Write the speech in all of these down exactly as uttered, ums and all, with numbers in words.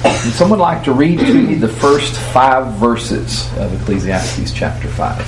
Would someone like to read to me the first five verses of Ecclesiastes chapter five?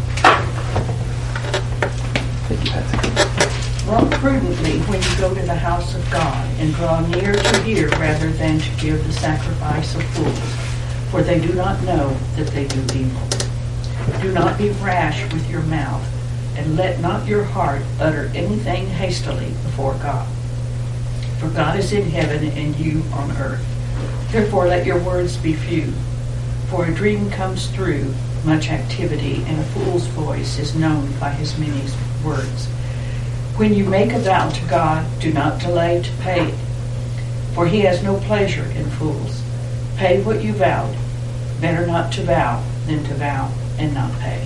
Thank you, Patsy. Walk prudently when you go to the house of God, and draw near to hear rather than to give the sacrifice of fools, for they do not know that they do evil. Do not be rash with your mouth, and let not your heart utter anything hastily before God. For God is in heaven and you on earth. Therefore let your words be few. For a dream comes through much activity, and a fool's voice is known by his many words. When you make a vow to God, do not delay to pay it, for he has no pleasure in fools. Pay what you vowed. Better not to vow than to vow and not pay.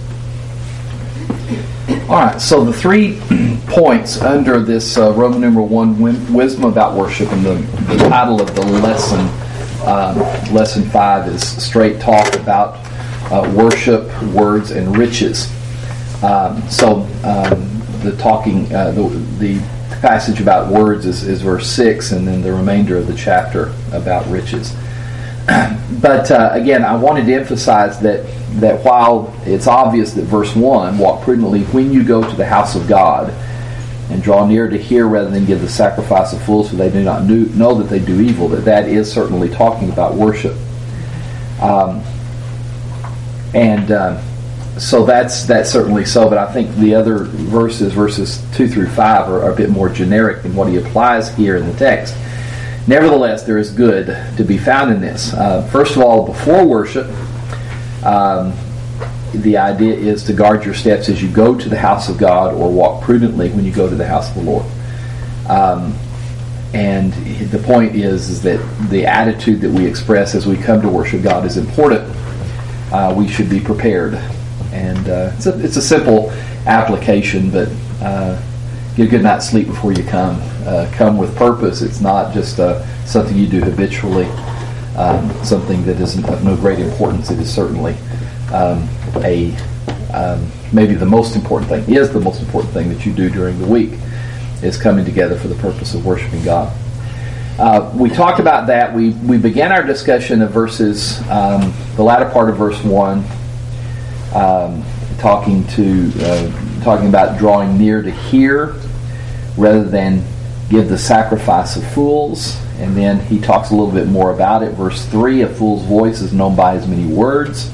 All right, so the three points under this uh, Roman numeral one, wisdom about worship, and the, the title of the lesson, um, lesson five, is straight talk about uh, worship, words, and riches. Um, so um, the talking, uh, the, the passage about words is, is verse six, and then the remainder of the chapter about riches. But uh, again, I wanted to emphasize that that while it's obvious that verse one, walk prudently when you go to the house of God, and draw near to hear rather than give the sacrifice of fools, for they do not know that they do evil, that that is certainly talking about worship. Um, and uh, so that's that's certainly so, but I think the other verses, verses two through five, are, are a bit more generic than what he applies here in the text. Nevertheless, there is good to be found in this. Uh, first of all, before worship, um, the idea is to guard your steps as you go to the house of God, or walk prudently when you go to the house of the Lord. Um, and the point is, is that the attitude that we express as we come to worship God is important. Uh, we should be prepared. And uh, it's, a, it's a simple application, but uh, get a good night's sleep before you come. Uh, come with purpose. It's not just uh, something you do habitually, um, something that is of no great importance. It is certainly um, a um, maybe the most important thing, is the most important thing that you do during the week, is coming together for the purpose of worshiping God. Uh, we talked about that. We, we began our discussion of verses, um, the latter part of verse one, um, talking to uh, talking about drawing near to hear rather than give the sacrifice of fools. And then he talks a little bit more about it. Verse three, a fool's voice is known by his many words.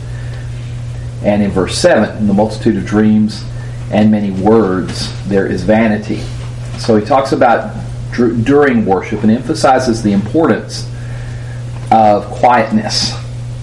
And in verse seven, in the multitude of dreams and many words, there is vanity. So he talks about dr- during worship and emphasizes the importance of quietness,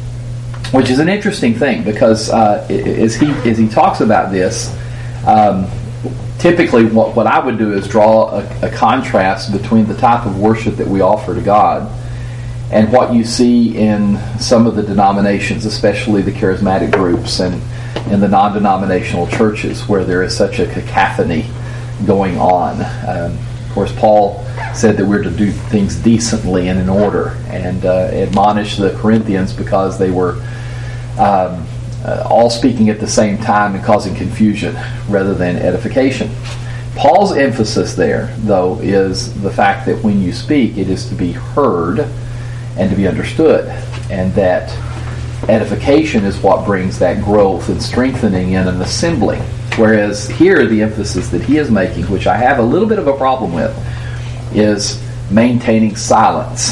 which is an interesting thing, because uh, as he as he talks about this, um, typically what, what I would do is draw a, a contrast between the type of worship that we offer to God and what you see in some of the denominations, especially the charismatic groups and in the non-denominational churches, where there is such a cacophony going on. Um, of course, Paul said that we're to do things decently and in order, and uh, admonish the Corinthians because they were um, uh, all speaking at the same time and causing confusion rather than edification. Paul's emphasis there, though, is the fact that when you speak, it is to be heard and to be understood, and that edification is what brings that growth and strengthening in an assembly. Whereas here, the emphasis that he is making, which I have a little bit of a problem with, is maintaining silence.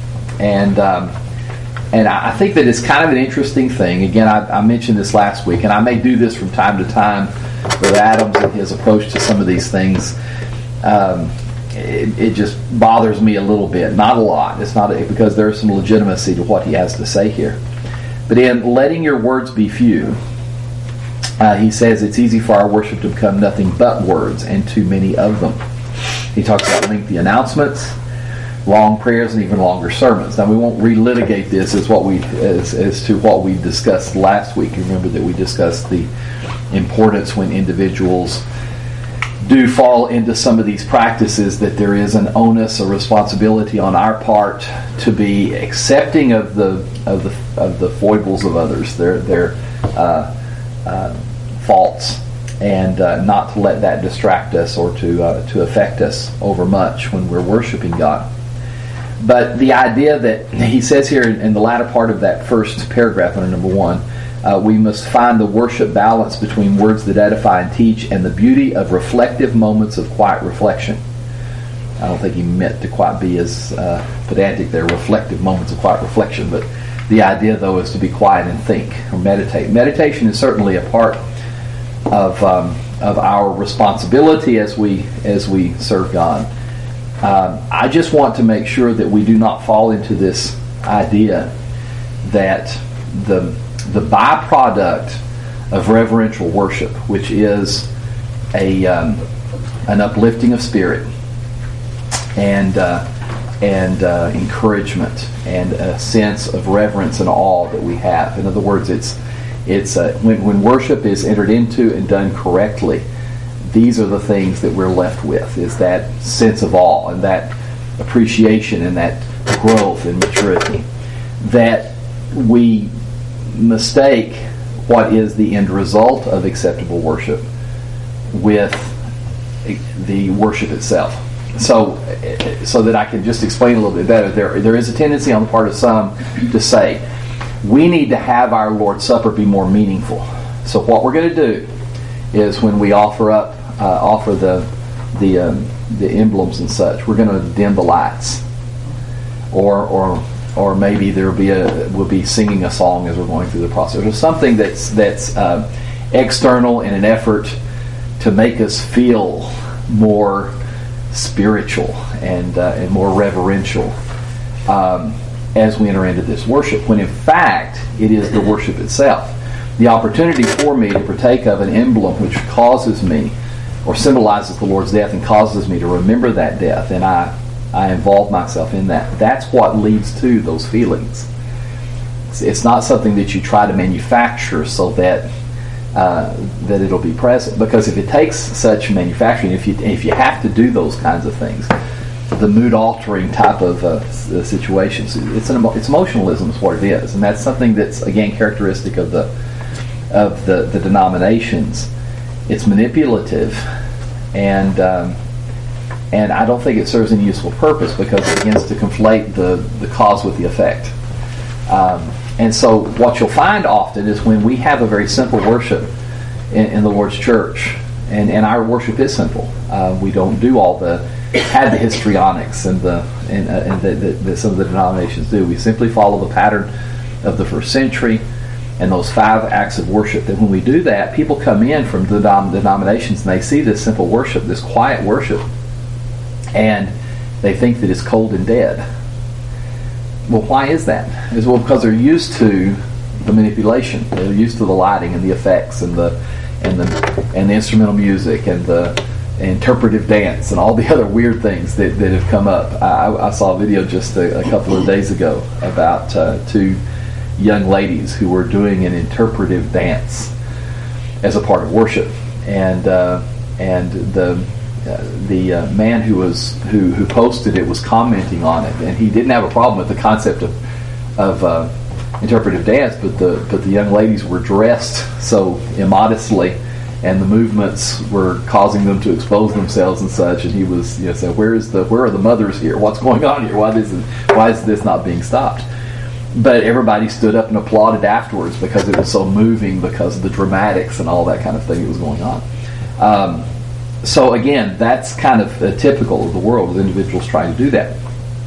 And um, and I think that it's kind of an interesting thing. Again, I, I mentioned this last week, and I may do this from time to time with Adams and his approach to some of these things. Um, it, it just bothers me a little bit. Not a lot. It's not a, because there is some legitimacy to what he has to say here. But in letting your words be few, uh, he says it's easy for our worship to become nothing but words, and too many of them. He talks about lengthy announcements, long prayers, and even longer sermons. Now, we won't relitigate this as what we as, as to what we discussed last week. You remember that we discussed the importance when individuals do fall into some of these practices, that there is an onus, a responsibility on our part to be accepting of the of the of the foibles of others, their their uh, uh, faults, and uh, not to let that distract us or to uh, to affect us over much when we're worshiping God. But the idea that he says here in the latter part of that first paragraph under number one, uh, we must find the worship balance between words that edify and teach and the beauty of reflective moments of quiet reflection. I don't think he meant to quite be as uh, pedantic there, reflective moments of quiet reflection, but the idea, though, is to be quiet and think or meditate. Meditation is certainly a part of um, of our responsibility as we as we serve God. Um, I just want to make sure that we do not fall into this idea that the the byproduct of reverential worship, which is a um, an uplifting of spirit and uh, and uh, encouragement and a sense of reverence and awe that we have. In other words, it's it's uh, when when worship is entered into and done correctly, these are the things that we're left with, is that sense of awe and that appreciation and that growth and maturity. That we mistake what is the end result of acceptable worship with the worship itself. So, so that I can just explain a little bit better, there there is a tendency on the part of some to say, we need to have our Lord's Supper be more meaningful. So what we're going to do is when we offer up, uh, offer the the um, the emblems and such, we're going to dim the lights, or or or maybe there'll be a we'll be singing a song as we're going through the process, or something that's that's uh, external in an effort to make us feel more spiritual and uh, and more reverential um, as we enter into this worship, when in fact it is the worship itself. The opportunity for me to partake of an emblem which causes me, or symbolizes the Lord's death and causes me to remember that death, and I, I involve myself in that. That's what leads to those feelings. It's, it's not something that you try to manufacture so that uh, that it'll be present. Because if it takes such manufacturing, if you if you have to do those kinds of things, the mood-altering type of uh, situations, it's an it's emotionalism is what it is, and that's something that's again characteristic of the of the, the denominations. It's manipulative, and um, and I don't think it serves any useful purpose, because it begins to conflate the, the cause with the effect. Um, and so what you'll find often is when we have a very simple worship in, in the Lord's church, and, and our worship is simple. Uh, we don't do all the had the histrionics and the and, uh, and the, the, the, some of the denominations do. We simply follow the pattern of the first century and those five acts of worship. That when we do that, people come in from the denom- denominations and they see this simple worship, this quiet worship, and they think that it's cold and dead. Well, why is that? It's well because they're used to the manipulation. They're used to the lighting and the effects and the and the and the instrumental music and the interpretive dance and all the other weird things that, that have come up. I, I saw a video just a, a couple of days ago about uh, two young ladies who were doing an interpretive dance as a part of worship, and uh, and the uh, the uh, man who was who who posted it was commenting on it, and he didn't have a problem with the concept of of uh, interpretive dance, but the but the young ladies were dressed so immodestly, and the movements were causing them to expose themselves and such. And he was, you know, saying, "Where is the where are the mothers here? What's going on here? Why is it, why is this not being stopped?" But everybody stood up and applauded afterwards because it was so moving, because of the dramatics and all that kind of thing that was going on. Um, so again, that's kind of uh, typical of the world, with individuals trying to do that.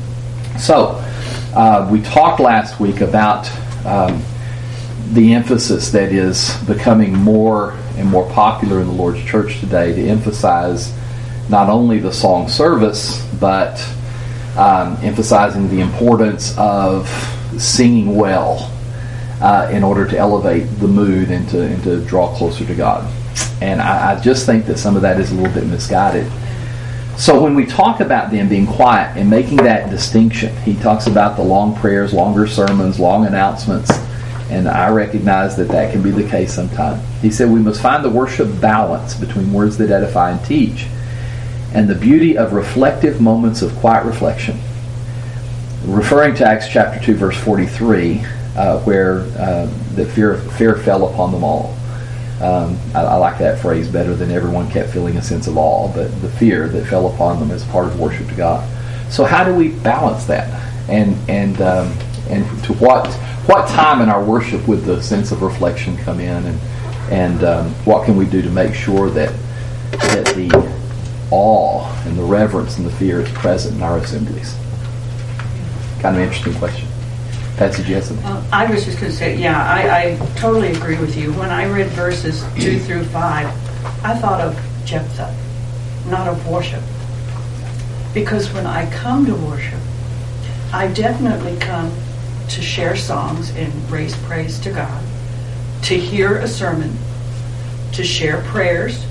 So uh, we talked last week about um, the emphasis that is becoming more and more popular in the Lord's church today, to emphasize not only the song service, but um, emphasizing the importance of singing well uh, in order to elevate the mood and to, and to draw closer to God. And I, I just think that some of that is a little bit misguided. So when we talk about them being quiet and making that distinction, he talks about the long prayers, longer sermons, long announcements, and I recognize that that can be the case sometimes. He said we must find the worship balance between words that edify and teach, and the beauty of reflective moments of quiet reflection. Referring to Acts chapter two, verse forty-three, uh, where uh, the fear fear fell upon them all. Um, I, I like that phrase better than everyone kept feeling a sense of awe, but the fear that fell upon them as part of worship to God. So how do we balance that? And and um, and to what what time in our worship would the sense of reflection come in, and and um, what can we do to make sure that that the awe and the reverence and the fear is present in our assemblies? Kind of interesting question. Patsy, you have something? Uh, I was just going to say, yeah, I, I totally agree with you. When I read verses two through five, I thought of Jephthah, not of worship. Because when I come to worship, I definitely come to share songs and raise praise to God, to hear a sermon, to share prayers.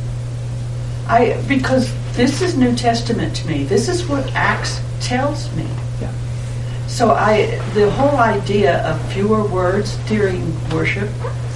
I because this is New Testament to me. This is what Acts tells me. Yeah. So I, the whole idea of fewer words during worship,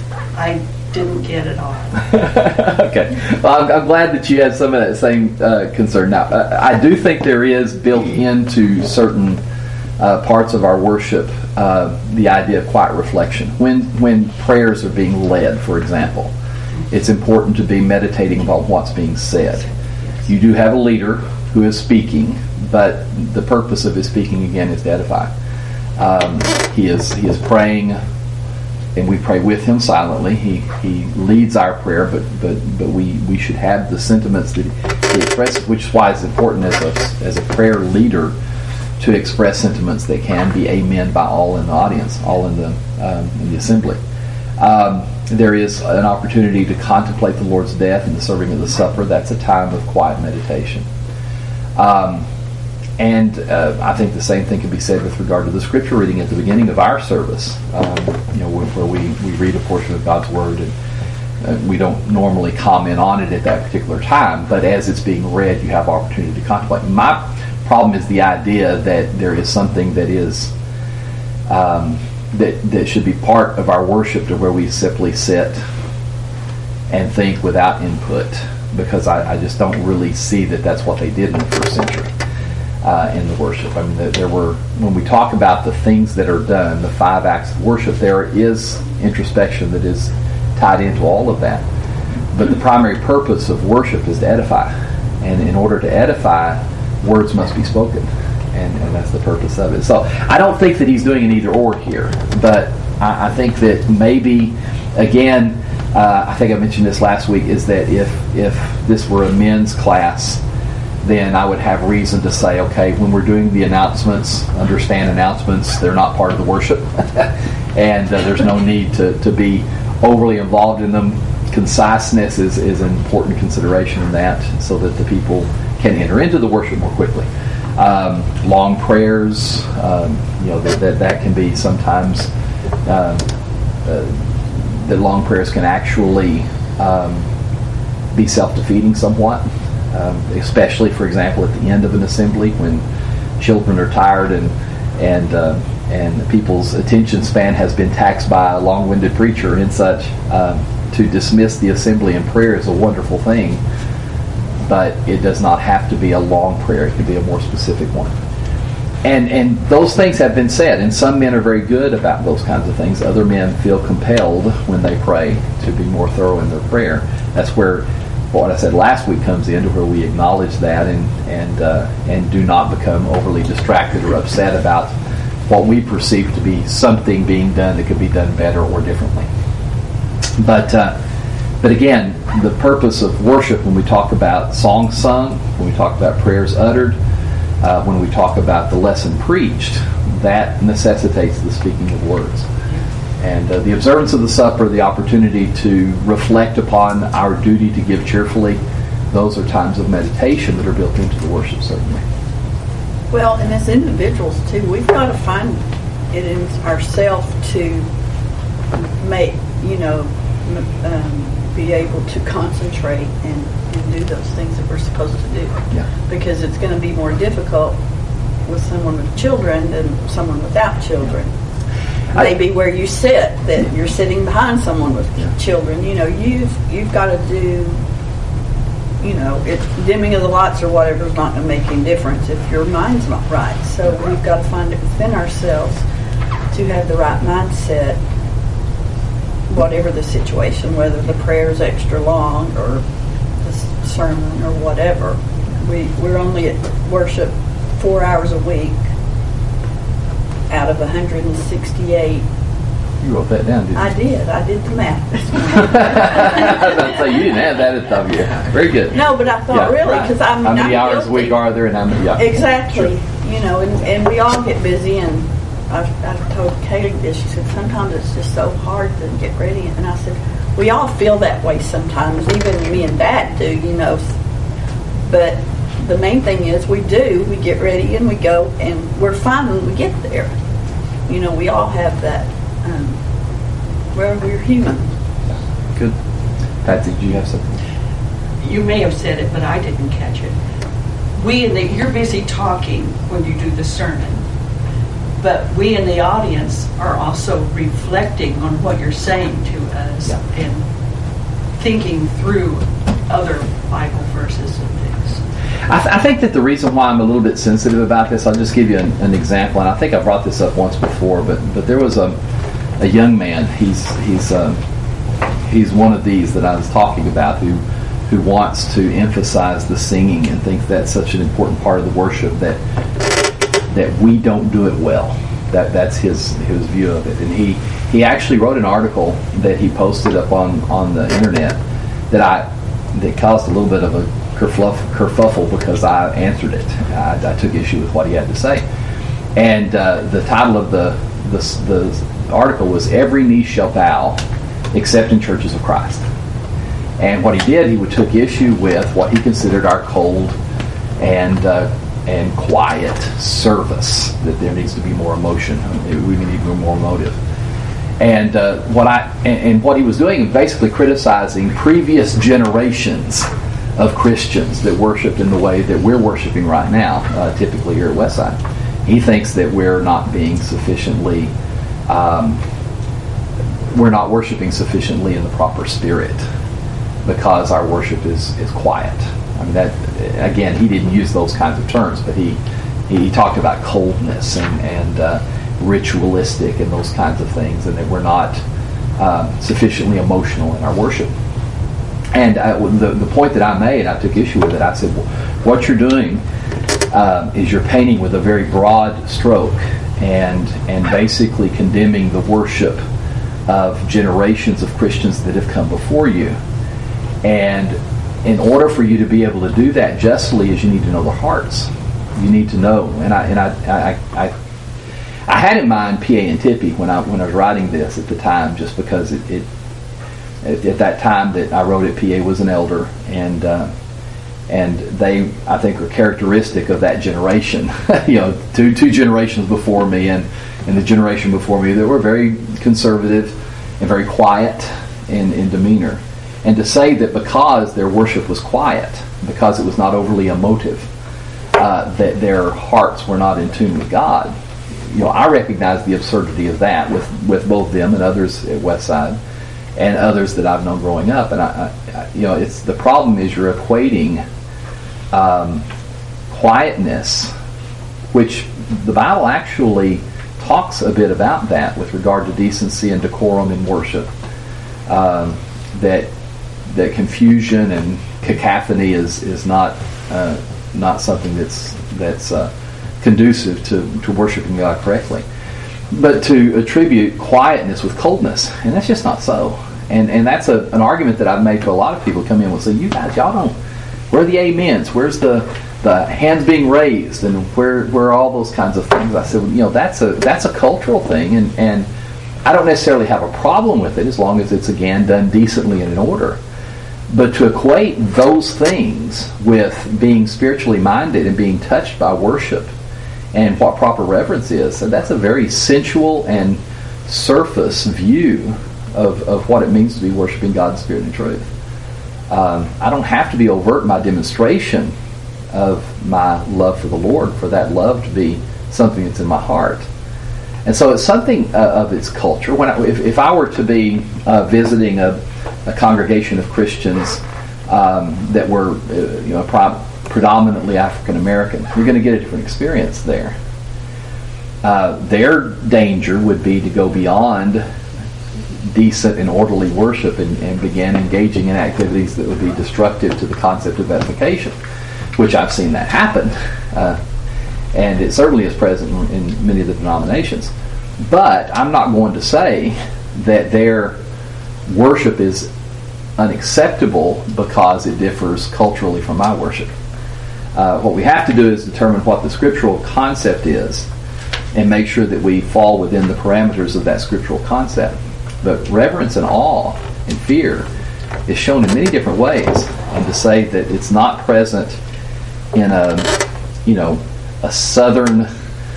I didn't get it all. Okay. Well, I'm, I'm glad that you had some of that same uh, concern. Now, uh, I do think there is built into certain uh, parts of our worship uh, the idea of quiet reflection. When when prayers are being led, for example, it's important to be meditating about what's being said. You do have a leader who is speaking, but the purpose of his speaking, again, is to edify. Um, he is he is praying, and we pray with him silently. He he leads our prayer, but but but we, we should have the sentiments that he expresses, which is why it's important as a as a prayer leader to express sentiments that can be amen by all in the audience, all in the um, in the assembly. Um, there is an opportunity to contemplate the Lord's death and the serving of the supper. That's a time of quiet meditation. Um, and uh, I think the same thing can be said with regard to the scripture reading at the beginning of our service, um, you know, where, where we, we read a portion of God's Word, and uh, we don't normally comment on it at that particular time, but as it's being read, you have opportunity to contemplate. My problem is the idea that there is something that is um, that that should be part of our worship, to where we simply sit and think without input, because I, I just don't really see that that's what they did in the first century uh, in the worship. I mean, there, there were, when we talk about the things that are done, the five acts of worship, there is introspection that is tied into all of that. But the primary purpose of worship is to edify, and in order to edify, words must be spoken. And, and that's the purpose of it. So I don't think that he's doing an either or here, but I, I think that maybe, again, uh, I think I mentioned this last week, is that if if this were a men's class, then I would have reason to say, okay, when we're doing the announcements, understand announcements, they're not part of the worship, and uh, there's no need to, to be overly involved in them. Conciseness is, is an important consideration in that, so that the people can enter into the worship more quickly. Um, long prayers, um, you know, that, that that can be sometimes uh, uh, that long prayers can actually um, be self-defeating somewhat, um, especially, for example, at the end of an assembly when children are tired and and uh, and people's attention span has been taxed by a long-winded preacher and such. Um, to dismiss the assembly in prayer is a wonderful thing, but it does not have to be a long prayer. It can be a more specific one. And and those things have been said, and some men are very good about those kinds of things. Other men feel compelled when they pray to be more thorough in their prayer. That's where what I said last week comes in, to where we acknowledge that and and uh, and do not become overly distracted or upset about what we perceive to be something being done that could be done better or differently. But uh, but again, the purpose of worship, when we talk about songs sung, when we talk about prayers uttered, uh, when we talk about the lesson preached, that necessitates the speaking of words. And uh, the observance of the supper, the opportunity to reflect upon our duty to give cheerfully, those are times of meditation that are built into the worship, certainly. Well, and as individuals, too, we've got to find it in ourselves to make, you know, um, be able to concentrate and, and do those things that we're supposed to do. Yeah. Because it's going to be more difficult with someone with children than someone without children. Maybe where you sit, that you're sitting behind someone with yeah. children. You know, you've you've got to do, you know, it, dimming of the lights or whatever is not going to make any difference if your mind's not right. So we've got to find it within ourselves to have the right mindset, whatever the situation, whether the prayer is extra long or the sermon or whatever. We, we're only at worship four hours a week out of one hundred sixty-eight. You wrote that down, didn't you? I did. I did the math this morning. I was about to say, you didn't have that at the top of your head. Very good. No, but I thought, Yeah, really, right. because I mean, How many I'm hours a guilty. week are there, and how many? Yeah. Exactly. You know, and, and we all get busy, and I've, I've told Kaylee this. She said, sometimes it's just so hard to get ready. And I said, we all feel that way sometimes. Even me and Dad do, you know. But the main thing is we do. We get ready, and we go, and we're fine when we get there. You know, we all have that. Um, well, we're human. Good. Patsy, did you have something? You may have said it, but I didn't catch it. We in the, you're busy talking when you do the sermon, but we in the audience are also reflecting on what you're saying to us Yeah. and thinking through other Bible verses and things. I, th- I think that the reason why I'm a little bit sensitive about this, I'll just give you an, an example, and I think I brought this up once before, but but there was a a young man. He's he's uh, he's one of these that I was talking about who who wants to emphasize the singing and thinks that's such an important part of the worship that that we don't do it well. That that's his his view of it, and he he actually wrote an article that he posted up on on the internet that I that caused a little bit of a kerfluff, kerfuffle because I answered it. I, I took issue with what he had to say, and uh, the title of the, the the article was "Every Knee Shall Bow, Except in Churches of Christ." And what he did, he took issue with what he considered our cold and uh, and quiet service. That there needs to be more emotion. We need more motive. And uh, what I and, and what he was doing, basically criticizing previous generations of Christians that worshipped in the way that we're worshiping right now, uh, typically here at Westside. He thinks that we're not being sufficiently, um, we're not worshiping sufficiently in the proper spirit because our worship is, is quiet. I mean, that, again, he didn't use those kinds of terms, but he he talked about coldness and, and uh, ritualistic and those kinds of things, and that we're not um, sufficiently emotional in our worship. And I, the, the point that I made, I took issue with it. I said, well, what you're doing um, is you're painting with a very broad stroke and and basically condemning the worship of generations of Christians that have come before you. And in order for you to be able to do that justly, is you need to know their hearts. You need to know. And I and I I, I, I had in mind P A and Tippy when I when I was writing this at the time, just because it. it At, at that time that I wrote it, P A was an elder, and uh, and they, I think, are characteristic of that generation. you know, two two generations before me, and, and the generation before me that were very conservative and very quiet in, in demeanor. And to say that because their worship was quiet, because it was not overly emotive, uh, that their hearts were not in tune with God, you know, I recognize the absurdity of that with, with both them and others at Westside, and others that I've known growing up. And I, I you know, it's the problem is you're equating um, quietness, which the Bible actually talks a bit about that with regard to decency and decorum in worship. Um, that that confusion and cacophony is is not uh, not something that's that's uh, conducive to, to worshiping God correctly. But to attribute quietness with coldness, and that's just not so. And and that's a, an argument that I've made to a lot of people who come in and say, you guys, y'all don't, where are the amens? Where's the, the hands being raised? And where where are all those kinds of things? I said, well, you know, that's a that's a cultural thing, and, and I don't necessarily have a problem with it as long as it's, again, done decently and in order. But to equate those things with being spiritually minded and being touched by worship and what proper reverence is, and that's a very sensual and surface view of, of what it means to be worshiping God in spirit and truth. Um, I don't have to be overt in my demonstration of my love for the Lord for that love to be something that's in my heart. And so it's something uh, of its culture. When I, if, if I were to be uh, visiting a, a congregation of Christians um, that were uh, you know pro- predominantly African American, you're going to get a different experience there. Uh, their danger would be to go beyond decent and orderly worship and, and begin engaging in activities that would be destructive to the concept of edification, which I've seen that happen. Uh, and it certainly is present in, in many of the denominations. But I'm not going to say that their worship is unacceptable because it differs culturally from my worship. Uh, what we have to do is determine what the scriptural concept is and make sure that we fall within the parameters of that scriptural concept. But reverence and awe and fear is shown in many different ways, and to say that it's not present in a, you know, a southern,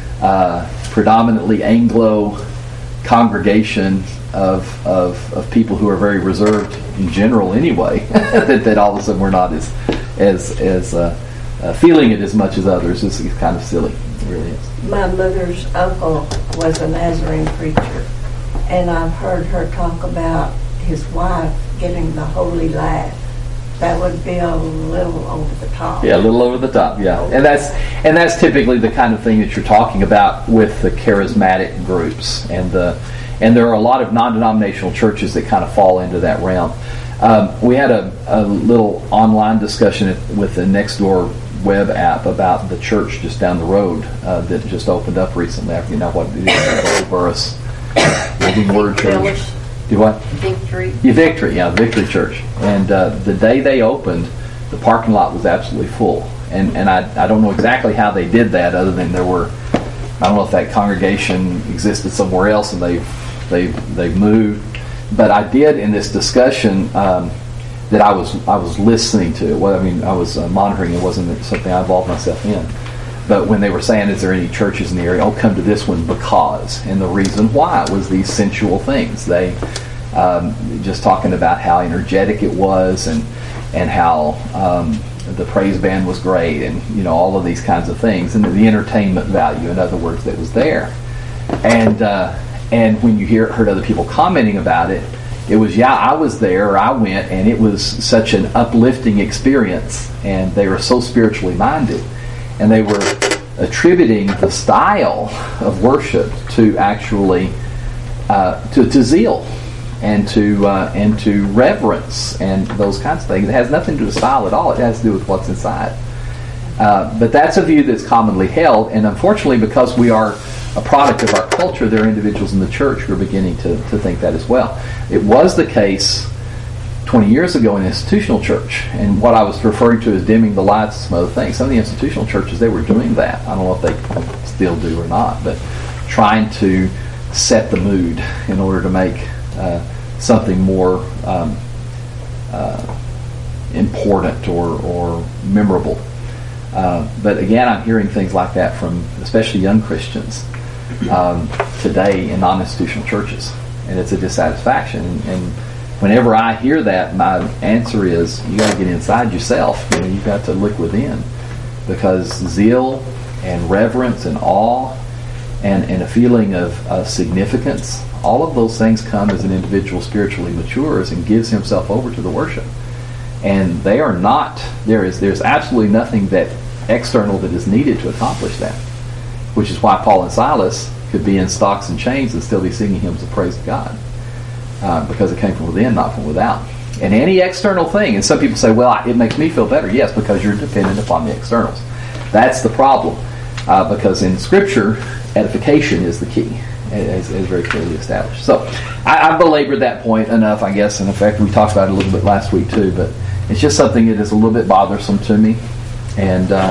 uh, predominantly Anglo congregation of, of of people who are very reserved in general anyway, that, that all of a sudden we're not as as as uh, uh, feeling it as much as others is, is kind of silly. It really is. My mother's uncle was a Nazarene preacher, and I've heard her talk about his wife getting the holy laugh. That would be a little over the top. Yeah, a little over the top. Yeah, and that's and that's typically the kind of thing that you're talking about with the charismatic groups, and the and there are a lot of non-denominational churches that kind of fall into that realm. Um, we had a, a little online discussion with the Nextdoor web app about the church just down the road uh, that just opened up recently. I forget now what it is. Burris Living Word Church. Do what? Victory. Yeah, Victory, yeah, Victory Church. And uh, the day they opened, the parking lot was absolutely full. And and I I don't know exactly how they did that, other than there were, I don't know if that congregation existed somewhere else and they they they moved. But I did in this discussion um, that I was I was listening to. Well, I mean, I was uh, monitoring. It wasn't something I involved myself in. But when they were saying, is there any churches in the area? Oh, come to this one because. And the reason why was these sensual things. They um, just talking about how energetic it was, and and how um, the praise band was great, and you know, all of these kinds of things, and the entertainment value, in other words, that was there. And uh, and when you hear heard other people commenting about it, it was, yeah, I was there, or I went, and it was such an uplifting experience, and they were so spiritually minded. And they were attributing the style of worship to actually uh, to, to zeal and to uh, and to reverence and those kinds of things. It has nothing to do with style at all. It has to do with what's inside. Uh, but that's a view that's commonly held, and unfortunately, because we are a product of our culture, there are individuals in the church who are beginning to, to think that as well. It was the case twenty years ago in institutional church, and what I was referring to as dimming the lights and some other things. Some of the institutional churches, they were doing that. I don't know if they still do or not, but trying to set the mood in order to make uh, something more um, uh, important or, or memorable. Uh, but again, I'm hearing things like that from especially young Christians um, today in non-institutional churches, and it's a dissatisfaction. And, and whenever I hear that, my answer is, you got to get inside yourself. You know, you've got to look within, because zeal and reverence and awe and, and a feeling of, of significance, all of those things come as an individual spiritually matures and gives himself over to the worship. And they are not, there is there's absolutely nothing that external that is needed to accomplish that, which is why Paul and Silas could be in stocks and chains and still be singing hymns of praise to God. Uh, because it came from within, not from without. And any external thing, and some people say, well, it makes me feel better. Yes, because you're dependent upon the externals. That's the problem. Uh, because in Scripture, edification is the key, as, as very clearly established. So I, I belabored that point enough, I guess. And in fact, we talked about it a little bit last week too. But it's just something that is a little bit bothersome to me. And uh,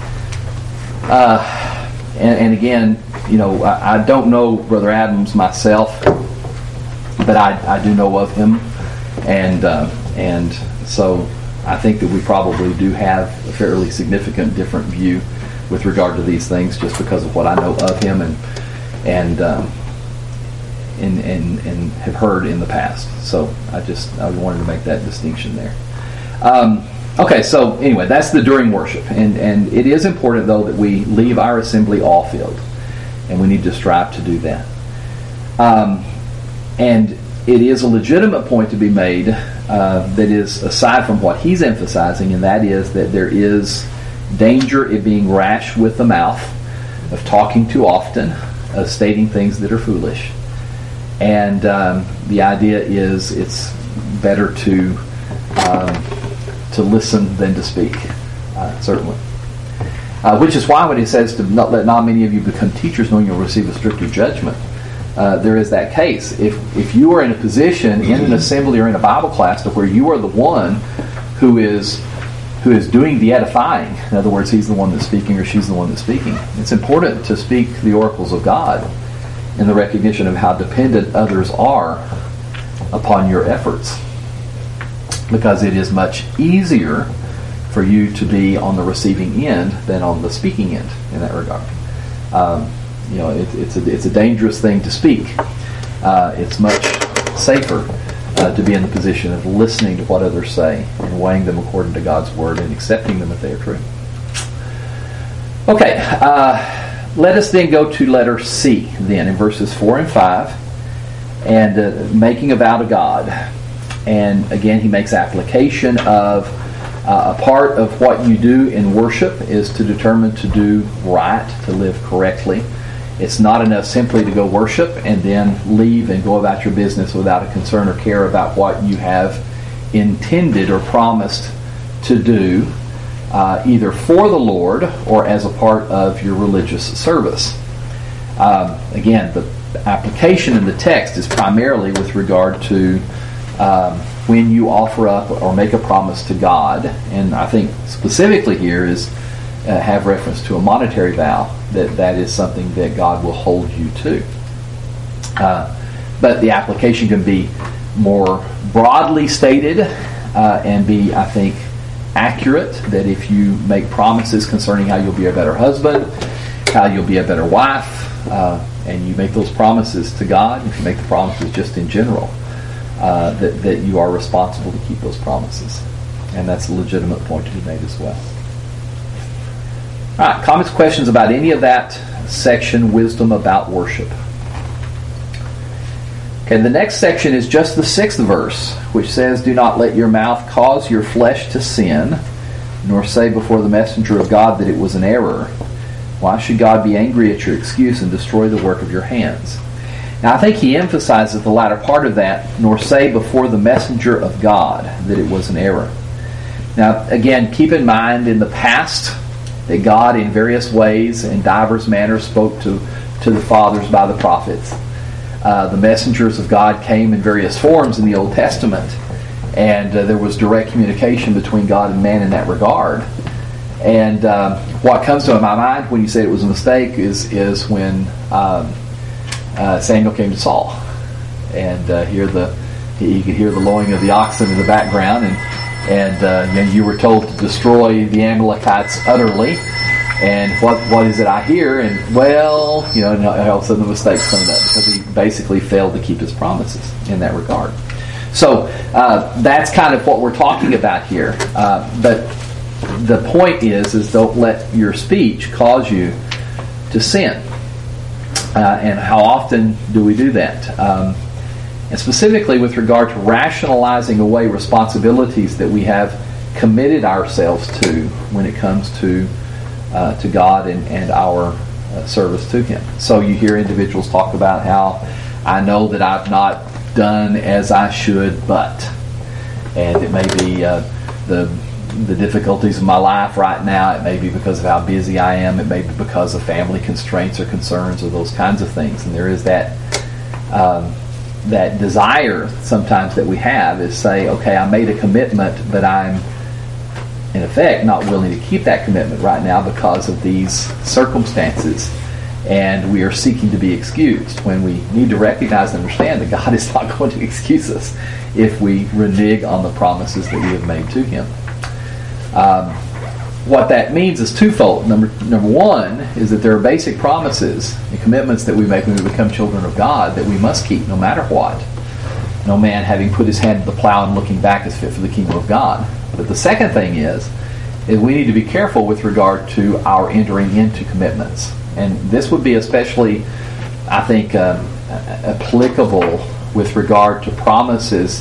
uh, and, and again, you know, I, I don't know Brother Adams myself, but I, I do know of him, and uh, and so I think that we probably do have a fairly significant different view with regard to these things, just because of what I know of him and and um, and, and and have heard in the past. So I just I wanted to make that distinction there. Um, okay, so anyway, that's the during worship, and and it is important though that we leave our assembly awe-filled, and we need to strive to do that. Um, And it is a legitimate point to be made uh, that is aside from what he's emphasizing, and that is that there is danger in being rash with the mouth, of talking too often, of stating things that are foolish. And um, the idea is it's better to um, to listen than to speak, uh, certainly. Uh, which is why when he says to not let not many of you become teachers, knowing you'll receive a stricter judgment, uh, there is that case. If if you are in a position in an assembly or in a Bible class to where you are the one who is who is doing the edifying, in other words, he's the one that's speaking or she's the one that's speaking, it's important to speak the oracles of God in the recognition of how dependent others are upon your efforts, because it is much easier for you to be on the receiving end than on the speaking end in that regard. Um, you know, it, it's a it's a dangerous thing to speak. Uh, it's much safer uh, to be in the position of listening to what others say and weighing them according to God's word and accepting them if they are true. Okay, uh, let us then go to letter C then in verses four and five, and uh, making a vow to God. And again, he makes application of Uh, a part of what you do in worship is to determine to do right, to live correctly. It's not enough simply to go worship and then leave and go about your business without a concern or care about what you have intended or promised to do, uh, either for the Lord or as a part of your religious service. Um, again, the application in the text is primarily with regard to um, when you offer up or make a promise to God, and I think specifically here is uh, have reference to a monetary vow, that that is something that God will hold you to. Uh, but the application can be more broadly stated uh, and be, I think, accurate, that if you make promises concerning how you'll be a better husband, how you'll be a better wife, uh, and you make those promises to God, if you make the promises just in general, Uh, that, that you are responsible to keep those promises. And that's a legitimate point to be made as well. All right, comments, questions about any of that section, wisdom about worship. Okay, the next section is just the sixth verse, which says, do not let your mouth cause your flesh to sin, nor say before the messenger of God that it was an error. Why should God be angry at your excuse and destroy the work of your hands? Now, I think he emphasizes the latter part of that, nor say before the messenger of God that it was an error. Now, again, keep in mind in the past that God in various ways and divers manners spoke to, to the fathers by the prophets. Uh, the messengers of God came in various forms in the Old Testament, and uh, there was direct communication between God and man in that regard. And uh, what comes to my mind when you say it was a mistake is, is when Um, Uh, Samuel came to Saul, and uh, hear the he could hear the lowing of the oxen in the background, and and uh, you know, you were told to destroy the Amalekites utterly. And what what is it I hear? And well, you know, and all of a sudden the mistake's coming up because he basically failed to keep his promises in that regard. So uh, that's kind of what we're talking about here. Uh, but the point is, is don't let your speech cause you to sin. Uh, and how often do we do that? Um, and specifically with regard to rationalizing away responsibilities that we have committed ourselves to when it comes to uh, to God and, and our uh, service to Him. So you hear individuals talk about how I know that I've not done as I should, but, and it may be uh, the the difficulties of my life right now. It may be because of how busy I am. It may be because of family constraints or concerns or those kinds of things. And there is that um, that desire sometimes that we have is say, okay, I made a commitment, but I'm in effect not willing to keep that commitment right now because of these circumstances. And we are seeking to be excused, when we need to recognize and understand that God is not going to excuse us if we renege on the promises that we have made to Him. Um, what that means is twofold. Number number one is that there are basic promises and commitments that we make when we become children of God that we must keep no matter what. No man having put his hand to the plow and looking back is fit for the kingdom of God. But the second thing is, is we need to be careful with regard to our entering into commitments. And this would be especially, I think, uh, applicable with regard to promises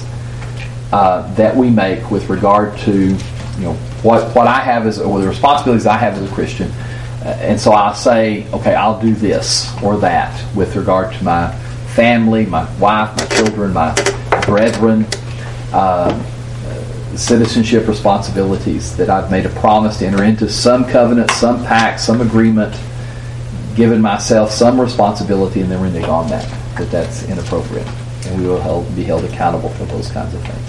uh, that we make with regard to, you know, what what I have as, or the responsibilities I have as a Christian. Uh, and so I'll say, okay, I'll do this or that with regard to my family, my wife, my children, my brethren, uh, citizenship responsibilities, that I've made a promise to enter into some covenant, some pact, some agreement, given myself some responsibility, and then renege on that, that that's inappropriate. And we will held, be held accountable for those kinds of things.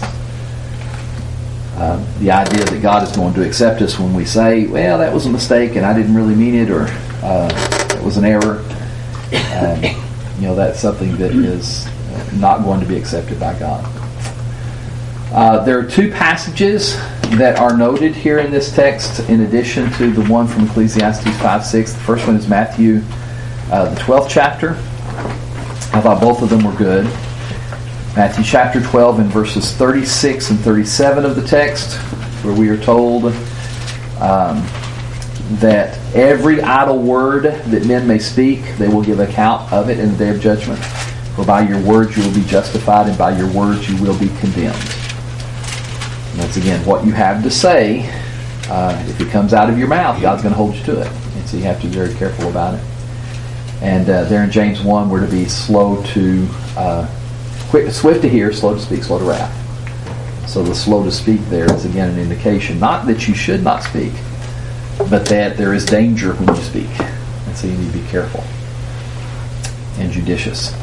Um, the idea that God is going to accept us when we say, well, that was a mistake and I didn't really mean it, or uh, it was an error, um, you know, that's something that is not going to be accepted by God. Uh, there are two passages that are noted here in this text in addition to the one from Ecclesiastes five six. The first one is Matthew, uh, the twelfth chapter. I thought both of them were good. Matthew chapter twelve and verses thirty-six and thirty-seven of the text, where we are told um, that every idle word that men may speak, they will give account of it in the day of judgment. For by your words you will be justified, and by your words you will be condemned. And that's again what you have to say. Uh, if it comes out of your mouth, God's going to hold you to it. And so you have to be very careful about it. And uh, there in James one, we're to be slow to, uh, quick, swift to hear, slow to speak, slow to wrath. So the slow to speak there is again an indication, not that you should not speak, but that there is danger when you speak. And so you need to be careful and judicious.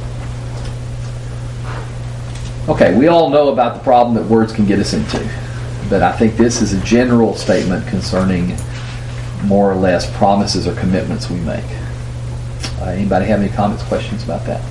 Okay, we all know about the problem that words can get us into, but I think this is a general statement concerning more or less promises or commitments we make. Uh, anybody have any comments, questions about that?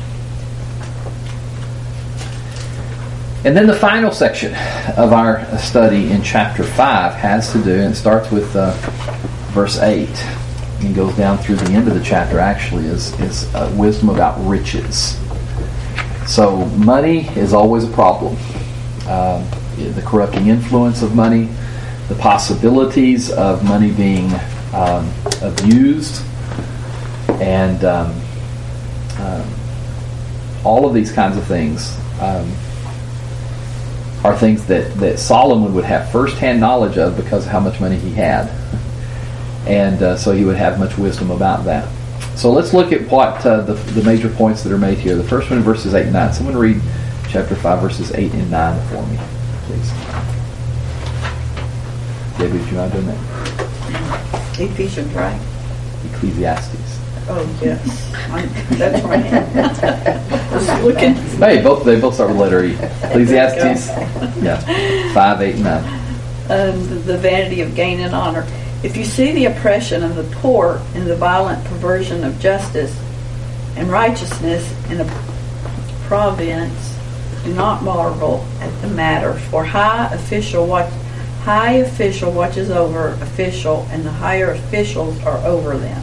And then the final section of our study in chapter five has to do, and it starts with uh, verse eight and goes down through the end of the chapter actually, is, is uh, wisdom about riches. So money is always a problem. Uh, the corrupting influence of money, the possibilities of money being um, abused, and um, um, all of these kinds of things um, are things that, that Solomon would have first-hand knowledge of because of how much money he had. And uh, so he would have much wisdom about that. So let's look at what uh, the, the major points that are made here. The first one in verses eight and nine. Someone read chapter five, verses eight and nine for me, please. David, do you mind doing that? Ephesians, right? Ecclesiastes. Oh, yes. I'm, that's right. Just looking. Hey, both they both start with letter E. Ecclesiastes. Yeah. Five, eight, and nine. Um, the, the vanity of gain and honor. If you see the oppression of the poor and the violent perversion of justice and righteousness in a province, do not marvel at the matter. For high official watch, high official watches over official, and the higher officials are over them.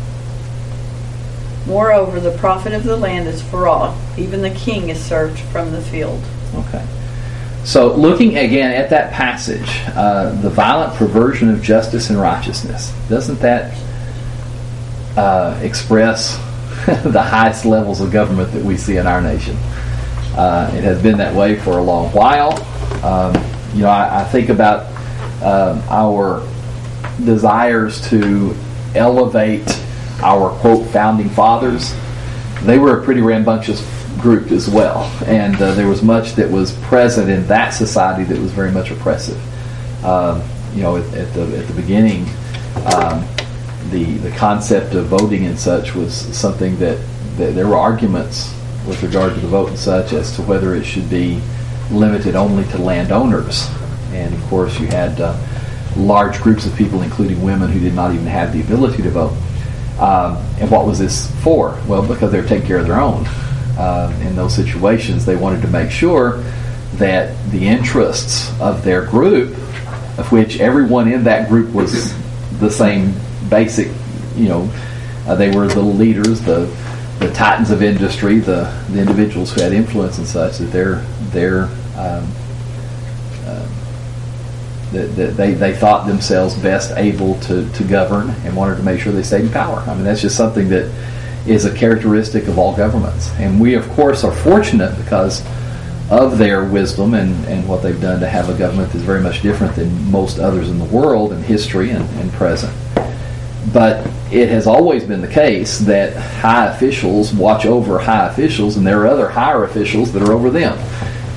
Moreover, the profit of the land is for all. Even the king is served from the field. Okay. So looking again at that passage, uh, the violent perversion of justice and righteousness, doesn't that uh, express the highest levels of government that we see in our nation? Uh, it has been that way for a long while. Um, you know, I, I think about um, our desires to elevate our, quote, founding fathers. They were a pretty rambunctious group as well, and uh, there was much that was present in that society that was very much oppressive. Um, you know, at, at the at the beginning, um, the the concept of voting and such was something that, that there were arguments with regard to the vote and such as to whether it should be limited only to landowners, and of course you had uh, large groups of people, including women, who did not even have the ability to vote. Um, and what was this for? Well, because they were taking care of their own. Uh, in those situations, they wanted to make sure that the interests of their group, of which everyone in that group was the same basic, you know, uh, they were the leaders, the the titans of industry, the, the individuals who had influence and such, that their their um, uh, that, that they they thought themselves best able to to govern and wanted to make sure they stayed in power. I mean, that's just something that is a characteristic of all governments. And we, of course, are fortunate because of their wisdom and, and what they've done to have a government that's very much different than most others in the world in history and, and present. But it has always been the case that high officials watch over high officials, and there are other higher officials that are over them.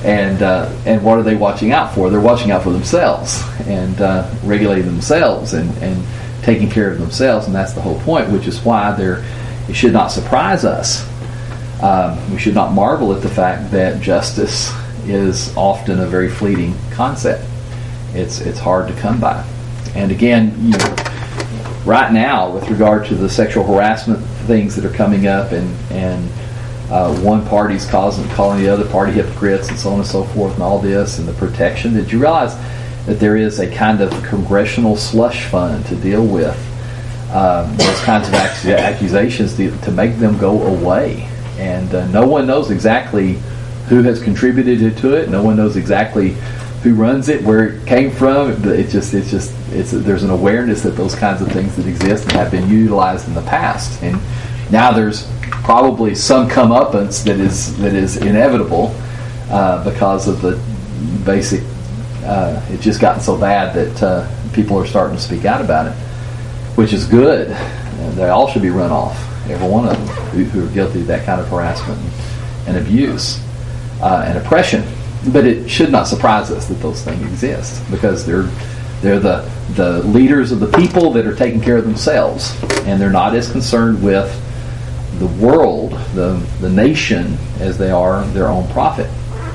And uh, and what are they watching out for? They're watching out for themselves and uh, regulating themselves and, and taking care of themselves, and that's the whole point, which is why there it should not surprise us. Um, we should not marvel at the fact that justice is often a very fleeting concept. It's it's hard to come by. And again, you know, right now, with regard to the sexual harassment things that are coming up, and and uh, one party's causing calling the other party hypocrites, and so on and so forth, and all this, and the protection. Did you realize that there is a kind of congressional slush fund to deal with um, those kinds of ac- accusations to, to make them go away? And uh, no one knows exactly who has contributed to it. No one knows exactly who runs it, where it came from. It just, it's just, it's there's an awareness that those kinds of things that exist and have been utilized in the past, and now there's probably some comeuppance that is that is inevitable uh, because of the basic. Uh, it's just gotten so bad that uh, people are starting to speak out about it, which is good. And they all should be run off, every one of them who, who are guilty of that kind of harassment and abuse uh, and oppression. But it should not surprise us that those things exist, because they're they're the the leaders of the people that are taking care of themselves, and they're not as concerned with the world, the the nation, as they are their own profit.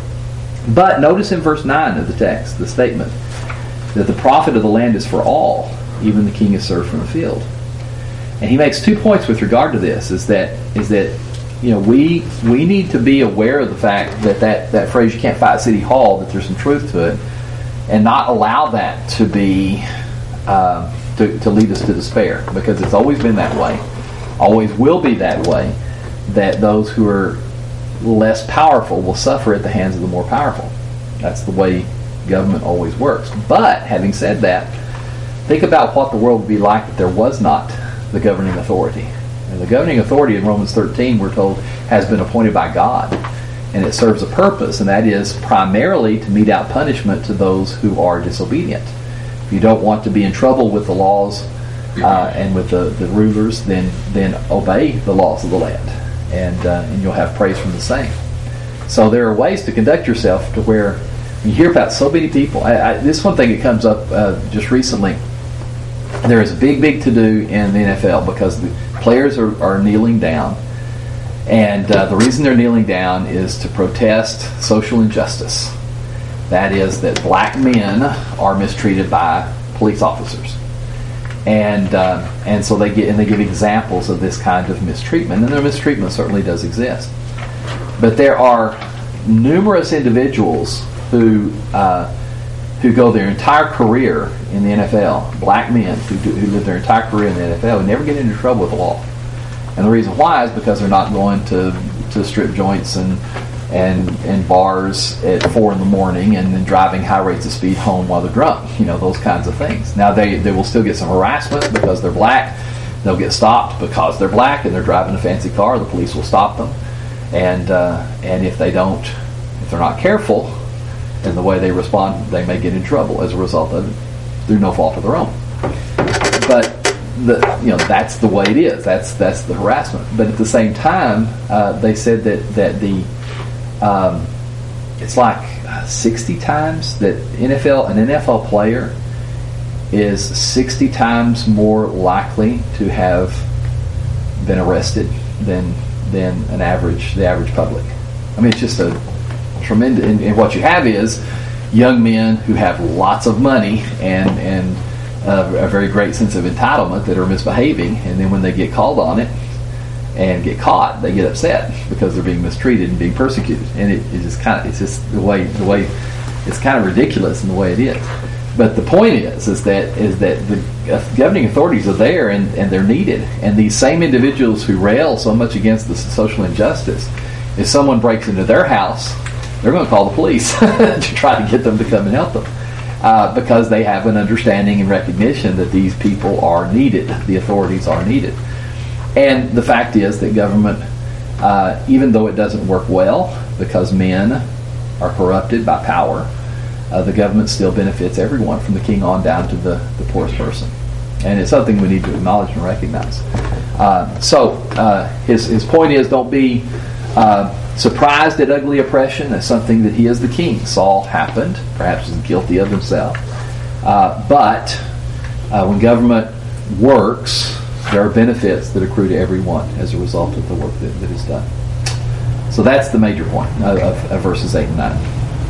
But notice in verse nine of the text, the statement that the profit of the land is for all, even the king is served from the field. And he makes two points with regard to this. Is that is that you know we we need to be aware of the fact that that, that phrase, you can't fight at City Hall, that there's some truth to it, and not allow that to be uh, to, to lead us to despair, because it's always been that way, always will be that way, that those who are less powerful will suffer at the hands of the more powerful. That's the way government always works. But having said that, think about what the world would be like if there was not the governing authority. And the governing authority in Romans thirteen, we're told, has been appointed by God, and it serves a purpose, and that is primarily to mete out punishment to those who are disobedient. If you don't want to be in trouble with the laws uh, and with the, the rulers, then then obey the laws of the land, and uh, and you'll have praise from the same. So there are ways to conduct yourself to where you hear about so many people. I, I, this one thing that comes up uh, just recently. There is a big, big to-do in the N F L because the players are, are kneeling down. And uh, the reason they're kneeling down is to protest social injustice. That is, that black men are mistreated by police officers. And uh, and so they get and they give examples of this kind of mistreatment. And their mistreatment certainly does exist. But there are numerous individuals who... Uh, who go their entire career in the N F L, black men who, do, who live their entire career in the N F L and never get into trouble with the law. And the reason why is because they're not going to, to strip joints and, and and bars at four in the morning and then driving high rates of speed home while they're drunk. You know, those kinds of things. Now, they, they will still get some harassment because they're black. They'll get stopped because they're black and they're driving a fancy car. The police will stop them. And uh, and if they don't, if they're not careful, and the way they respond, they may get in trouble as a result of it through no fault of their own. But the you know that's the way it is. That's that's the harassment. But at the same time, uh, they said that that the um, it's like sixty times that N F L an N F L player is sixty times more likely to have been arrested than than an average the average public. I mean, it's just a tremendous, and, and what you have is young men who have lots of money and and uh, a very great sense of entitlement that are misbehaving, and then when they get called on it and get caught, they get upset because they're being mistreated and being persecuted, and it, it just kind of it's just the way the way it's kind of ridiculous in the way it is. But the point is is that is that the governing authorities are there and, and they're needed, and these same individuals who rail so much against the social injustice, if someone breaks into their house, they're going to call the police to try to get them to come and help them uh, because they have an understanding and recognition that these people are needed, the authorities are needed. And the fact is that government, uh, even though it doesn't work well because men are corrupted by power, uh, the government still benefits everyone from the king on down to the, the poorest person. And it's something we need to acknowledge and recognize. Uh, so uh, his, his point is, don't be Uh, surprised at ugly oppression, that's something that he is the king. Saul happened, perhaps was guilty of himself. Uh, but uh, when government works, there are benefits that accrue to everyone as a result of the work that, that is done. So that's the major point of, of, of verses eight and nine.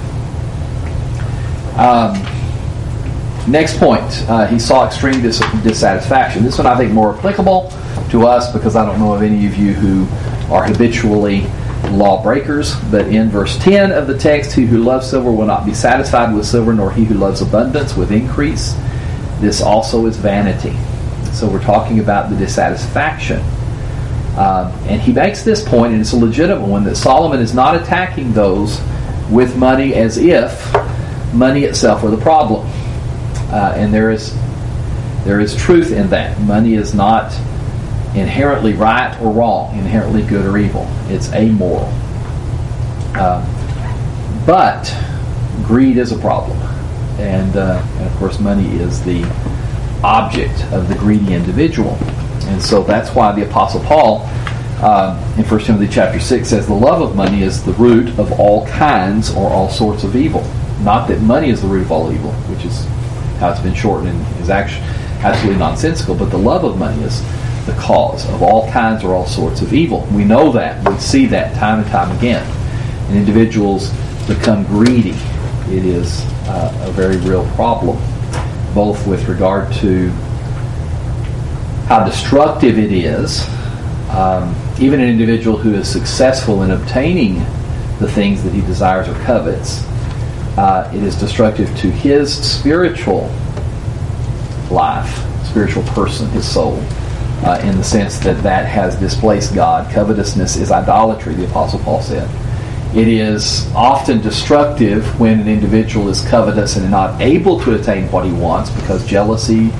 Um, next point, uh, he saw extreme dis- dissatisfaction. This one I think more applicable to us because I don't know of any of you who are habitually lawbreakers. But in verse ten of the text, he who loves silver will not be satisfied with silver, nor he who loves abundance with increase. This also is vanity. So we're talking about the dissatisfaction. Um, and he makes this point, and it's a legitimate one, that Solomon is not attacking those with money as if money itself were the problem. Uh, and there is there is truth in that. Money is not inherently right or wrong, inherently good or evil. It's amoral. Uh, but greed is a problem. And, uh, and of course money is the object of the greedy individual. And so that's why the Apostle Paul uh, in First Timothy chapter six says the love of money is the root of all kinds or all sorts of evil. Not that money is the root of all evil, which is how it's been shortened and is actually absolutely nonsensical, but the love of money is the cause of all kinds or all sorts of evil. We know that. We see that time and time again. And individuals become greedy. It is uh, a very real problem, both with regard to how destructive it is. Um, even an individual who is successful in obtaining the things that he desires or covets, uh, it is destructive to his spiritual life, spiritual person, his soul, uh, in the sense that that has displaced God. Covetousness is idolatry, the Apostle Paul said. It is often destructive when an individual is covetous and not able to attain what he wants because jealousy,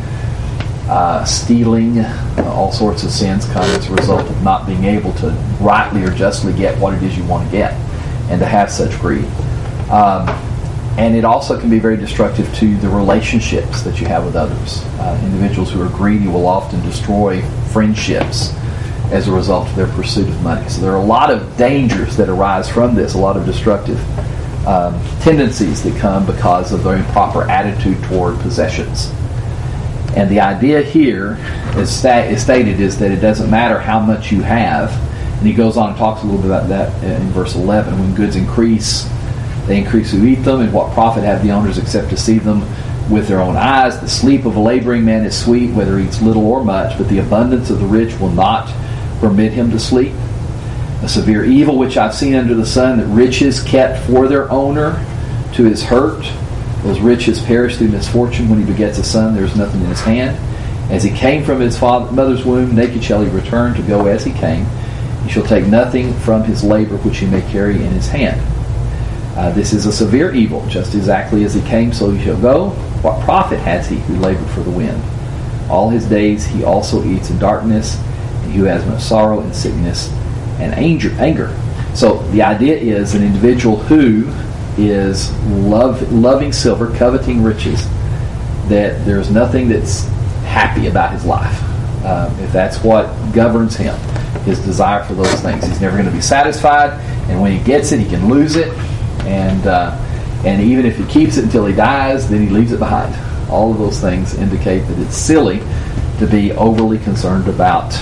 uh, stealing, uh, all sorts of sins come as a result of not being able to rightly or justly get what it is you want to get and to have such greed. Um, and it also can be very destructive to the relationships that you have with others. Uh, individuals who are greedy will often destroy friendships as a result of their pursuit of money. So there are a lot of dangers that arise from this, a lot of destructive um, tendencies that come because of their improper attitude toward possessions. And the idea here is, sta- is stated is that it doesn't matter how much you have. And he goes on and talks a little bit about that in verse eleven. When goods increase, they increase who eat them, and what profit have the owners except to see them with their own eyes? The sleep of a laboring man is sweet, whether he eats little or much, but the abundance of the rich will not permit him to sleep. A severe evil which I've seen under the sun, that riches kept for their owner to his hurt. Those riches perish through misfortune. When he begets a son, there is nothing in his hand. As he came from his father, mother's womb, naked shall he return to go as he came. He shall take nothing from his labor which he may carry in his hand. Uh, this is a severe evil. Just exactly as he came, so he shall go. What profit has he who labored for the wind? All his days he also eats in darkness, and he who has much sorrow and sickness and anger. anger. So the idea is an individual who is love, loving silver, coveting riches, that there's nothing that's happy about his life. Um, if that's what governs him, his desire for those things. He's never going to be satisfied, and when he gets it, he can lose it. And uh, and even if he keeps it until he dies, then he leaves it behind. All of those things indicate that it's silly to be overly concerned about,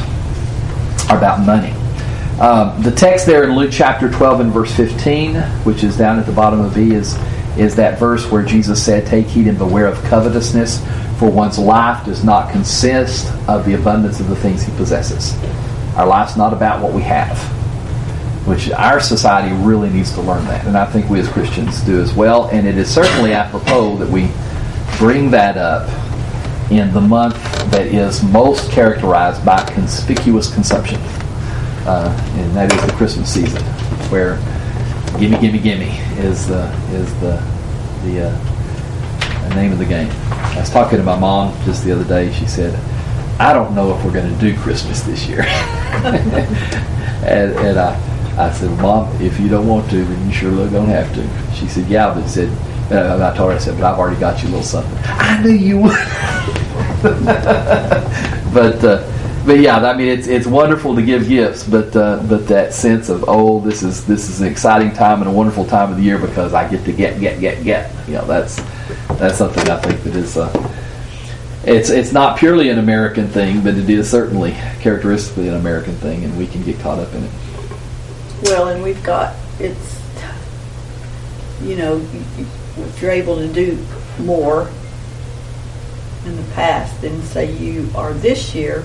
about money. Um, the text there in Luke chapter twelve and verse fifteen, which is down at the bottom of V, is, is that verse where Jesus said, "Take heed and beware of covetousness, for one's life does not consist of the abundance of the things he possesses." Our life's not about what we have, which our society really needs to learn that. And I think we as Christians do as well. And it is certainly apropos that we bring that up in the month that is most characterized by conspicuous consumption. Uh, and that is the Christmas season, where "gimme, gimme, gimme" is the is the the, uh, the name of the game. I was talking to my mom just the other day. She said, "I don't know if we're going to do Christmas this year." and and I, I said, "Well, Mom, if you don't want to, then you sure don't have to." She said, "Yeah," but said, uh, I told her, I said, "But I've already got you a little something." I knew you would. but. Uh, but yeah, I mean, it's it's wonderful to give gifts, but uh, but that sense of, oh, this is this is an exciting time and a wonderful time of the year because I get to get get get get. You know, that's that's something I think that is. Uh, it's it's not purely an American thing, but it is certainly characteristically an American thing, and we can get caught up in it. Well, and we've got it's you know if you're able to do more in the past than say you are this year,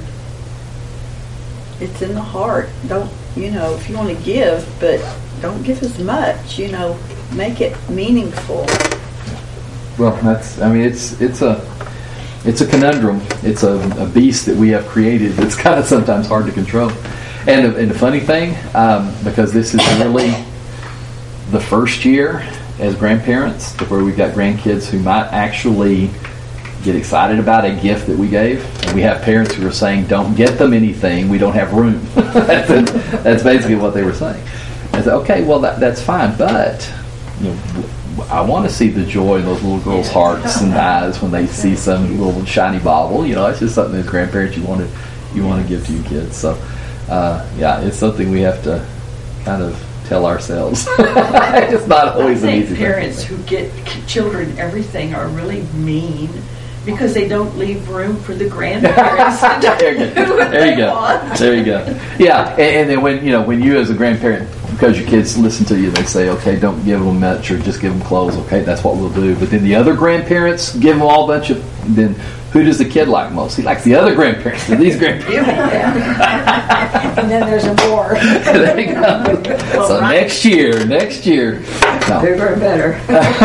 it's in the heart. Don't, you know, if you want to give, but don't give as much, you know, make it meaningful. Well, that's, I mean, it's it's a it's a conundrum. It's a, a beast that we have created that's kind of sometimes hard to control. And the, and the funny thing, um, because this is really the first year as grandparents to where we've got grandkids who might actually get excited about a gift that we gave. And we have parents who are saying, don't get them anything, we don't have room. that's, that's basically what they were saying. I said, okay, well, that, that's fine, but you know, I want to see the joy in those little girls' hearts and eyes when they see some little shiny bauble. You know, it's just something as grandparents you want to, you want to give to your kids. So, uh, yeah, it's something we have to kind of tell ourselves. It's not always I an think easy parents thing. who get children everything are really mean because they don't leave room for the grandparents to there you do go. what There you they go. want. There you go. Yeah, and, and then when you know when you as a grandparent, because your kids listen to you, they say, okay, don't give them much or just give them clothes. Okay, that's what we'll do. But then the other grandparents give them all a bunch of. Then who does the kid like most? He likes the other grandparents. Than these grandparents. And then there's a war. There you go. So right. next year, next year. No. Bigger and better.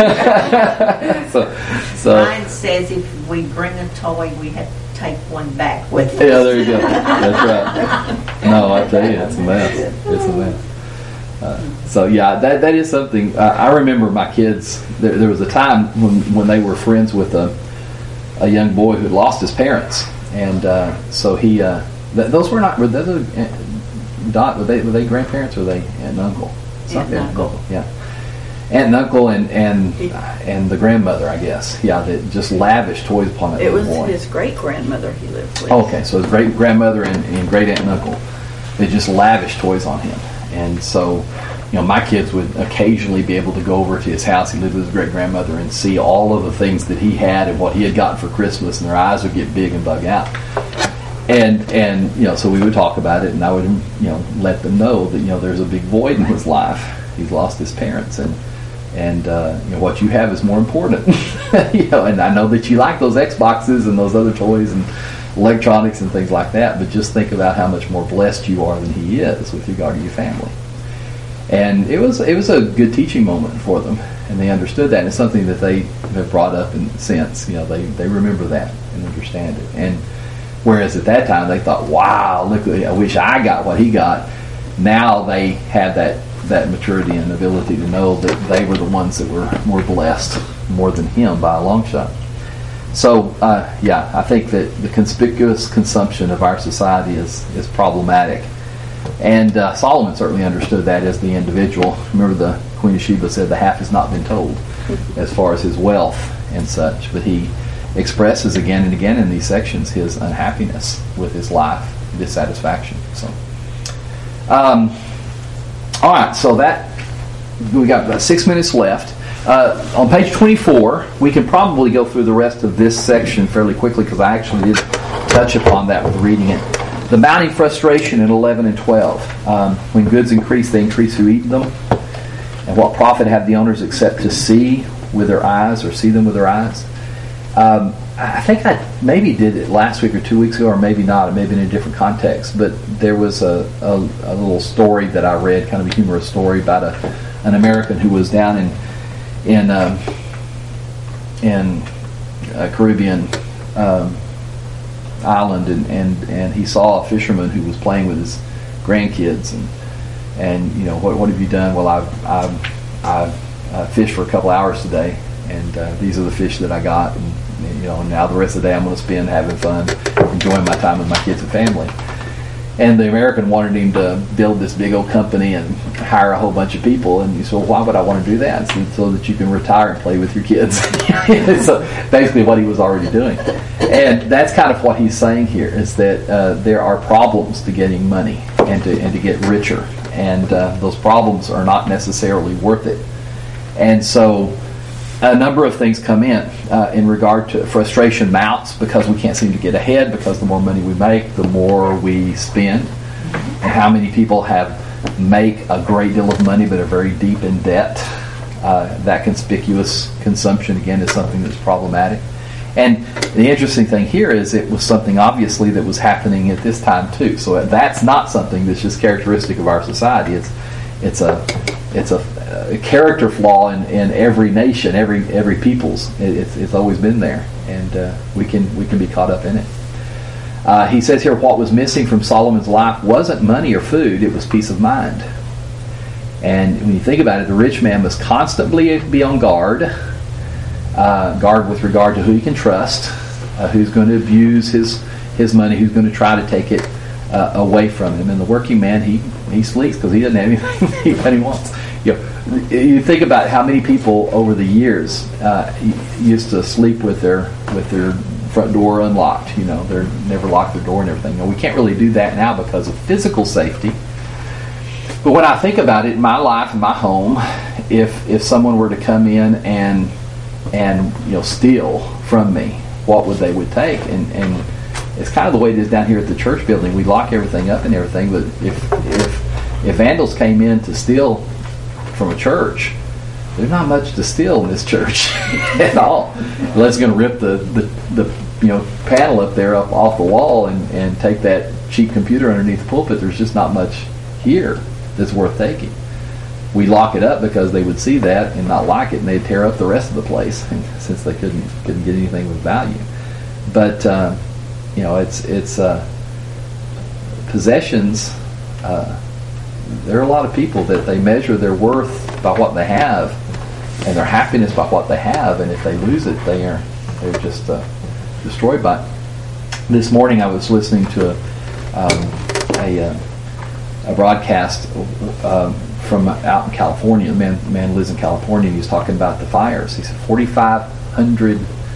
so, so Mine says if we bring a toy, we have to take one back with us. yeah, there you go. That's right. No, I tell you, it's a mess. It's a mess. Uh, so yeah, that that is something. Uh, I remember my kids. There, there was a time when when they were friends with a a young boy who had lost his parents, and uh, so he. Uh, th- those were not. Were those uh, Dot? Were they were they grandparents or were they aunt and uncle? Aunt and uncle. Yeah. Aunt and uncle and and and the grandmother, I guess. Yeah, that just lavished toys upon that It little was boy. his great grandmother he lived with. Oh, okay, so his great grandmother and, and great aunt and uncle, they just lavished toys on him, and so, you know, my kids would occasionally be able to go over to his house. He lived with his great grandmother and see all of the things that he had and what he had gotten for Christmas, and their eyes would get big and bug out. And and you know, so we would talk about it, and I would you know let them know that you know there's a big void in his life. He's lost his parents, and. And uh, you know what you have is more important, you know. And I know that you like those Xboxes and those other toys and electronics and things like that. But just think about how much more blessed you are than he is with regard to your family. And it was it was a good teaching moment for them, and they understood that. And it's something that they have brought up in since. You know, they they remember that and understand it. And whereas at that time they thought, "Wow, look! I wish I got what he got." Now they have that. that maturity and ability to know that they were the ones that were more blessed more than him by a long shot. So, uh, yeah, I think that the conspicuous consumption of our society is, is problematic. And uh, Solomon certainly understood that as the individual. Remember the Queen of Sheba said the half has not been told as far as his wealth and such. But he expresses again and again in these sections his unhappiness with his life, dissatisfaction. So, um, all right, so that we got about six minutes left. Uh, on page twenty-four, we can probably go through the rest of this section fairly quickly because I actually did touch upon that with reading it. The mounting frustration in eleven and twelve. Um, when goods increase, they increase who eat them. And what profit have the owners except to see with their eyes or see them with their eyes? Um, I think I maybe did it last week or two weeks ago, or maybe not. It may have been in a different context. But there was a, a, a little story that I read, kind of a humorous story about a, an American who was down in in um, in a Caribbean um, island, and, and, and he saw a fisherman who was playing with his grandkids, and and you know what what have you done? Well, I've I've, I've uh, fished for a couple hours today, and uh, these are the fish that I got. And, you know, now the rest of the day I'm going to spend having fun, enjoying my time with my kids and family. And the American wanted him to build this big old company and hire a whole bunch of people. And he said, well, why would I want to do that? So, so that you can retire and play with your kids. So basically what he was already doing. And that's kind of what he's saying here, is that uh, there are problems to getting money and to, and to get richer. And uh, those problems are not necessarily worth it. And so a number of things come in uh, in regard to frustration mounts because we can't seem to get ahead, because the more money we make, the more we spend. And how many people have make a great deal of money but are very deep in debt? Uh, that conspicuous consumption, again, is something that's problematic. And the interesting thing here is it was something obviously that was happening at this time too. So that's not something that's just characteristic of our society. It's it's a it's a, a character flaw in, in every nation, every every people's. It, it's, it's always been there, and uh, we can we can be caught up in it. Uh, he says here, what was missing from Solomon's life wasn't money or food; it was peace of mind. And when you think about it, the rich man must constantly be on guard, uh, guard with regard to who he can trust, uh, who's going to abuse his his money, who's going to try to take it uh, away from him. And the working man, he he sleeps because he doesn't have anything that he wants. You know, you think about how many people over the years uh, used to sleep with their with their front door unlocked. You know, they never locked their door and everything. You know, we can't really do that now because of physical safety. But when I think about it, in my life, in my home, if if someone were to come in and and you know steal from me, what would they would take? And and it's kind of the way it is down here at the church building. We lock everything up and everything, but if if if vandals came in to steal from a church, there's not much to steal in this church at all. Unless they're going to rip the, the, the you know panel up there up off the wall and, and take that cheap computer underneath the pulpit. There's just not much here that's worth taking. We lock it up because they would see that and not like it, and they'd tear up the rest of the place, and since they couldn't couldn't get anything with value. But uh, you know, it's it's uh, possessions. Uh, there are a lot of people that they measure their worth by what they have, and their happiness by what they have, and if they lose it, they are they're just uh, destroyed by it. This morning, I was listening to a um, a, uh, a broadcast um, from out in California. The man, man lives in California, and he was talking about the fires. He said forty-five hundred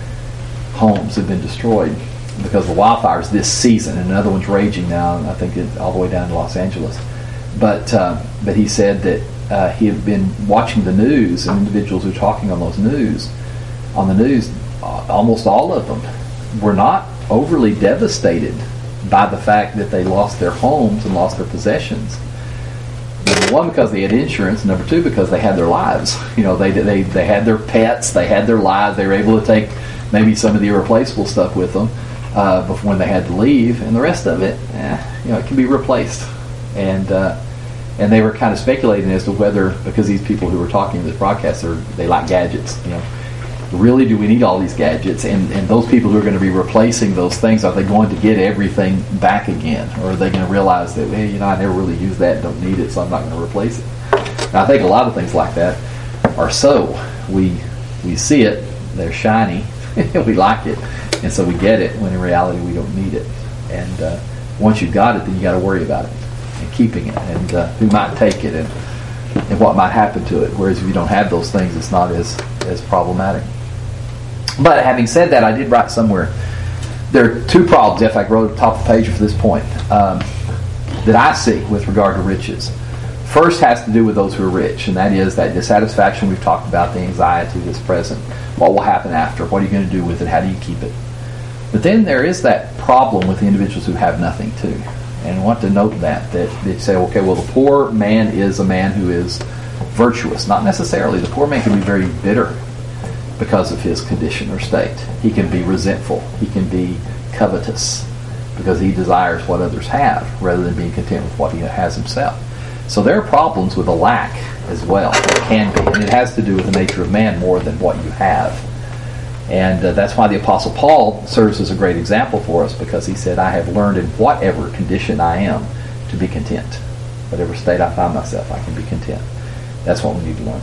homes have been destroyed because of the wildfires this season, and another one's raging now, and I think it, all the way down to Los Angeles. But uh, but he said that uh, he had been watching the news, and individuals who were talking on those news, on the news, uh, almost all of them were not overly devastated by the fact that they lost their homes and lost their possessions. Number one, because they had insurance. Number two, because they had their lives. You know, they they they had their pets, they had their lives. They were able to take maybe some of the irreplaceable stuff with them uh, before when they had to leave, and the rest of it, eh, you know, it can be replaced. And uh, and they were kind of speculating as to whether, because these people who were talking in this broadcast, are they like gadgets, you know, really do we need all these gadgets? And and those people who are going to be replacing those things, are they going to get everything back again, or are they going to realize that, hey, you know, I never really used that, don't need it, so I'm not going to replace it? And I think a lot of things like that are so. We we see it, they're shiny, we like it, and so we get it, when in reality we don't need it. And uh, once you've got it, then you got to worry about it and keeping it, and uh, who might take it, and and what might happen to it. Whereas if you don't have those things, it's not as as problematic. But having said that, I did write somewhere, there are two problems, if I wrote at the top of the page for this point, um, that I see with regard to riches. First has to do with those who are rich, and that is that dissatisfaction we've talked about, the anxiety that's present. What will happen after? What are you going to do with it? How do you keep it? But then there is that problem with the individuals who have nothing too. And I want to note that, that they say, okay, well, the poor man is a man who is virtuous. Not necessarily. The poor man can be very bitter because of his condition or state. He can be resentful. He can be covetous because he desires what others have rather than being content with what he has himself. So there are problems with a lack as well. There can be. And it has to do with the nature of man more than what you have. And uh, that's why the Apostle Paul serves as a great example for us, because he said, I have learned in whatever condition I am to be content. Whatever state I find myself, I can be content. That's what we need to learn.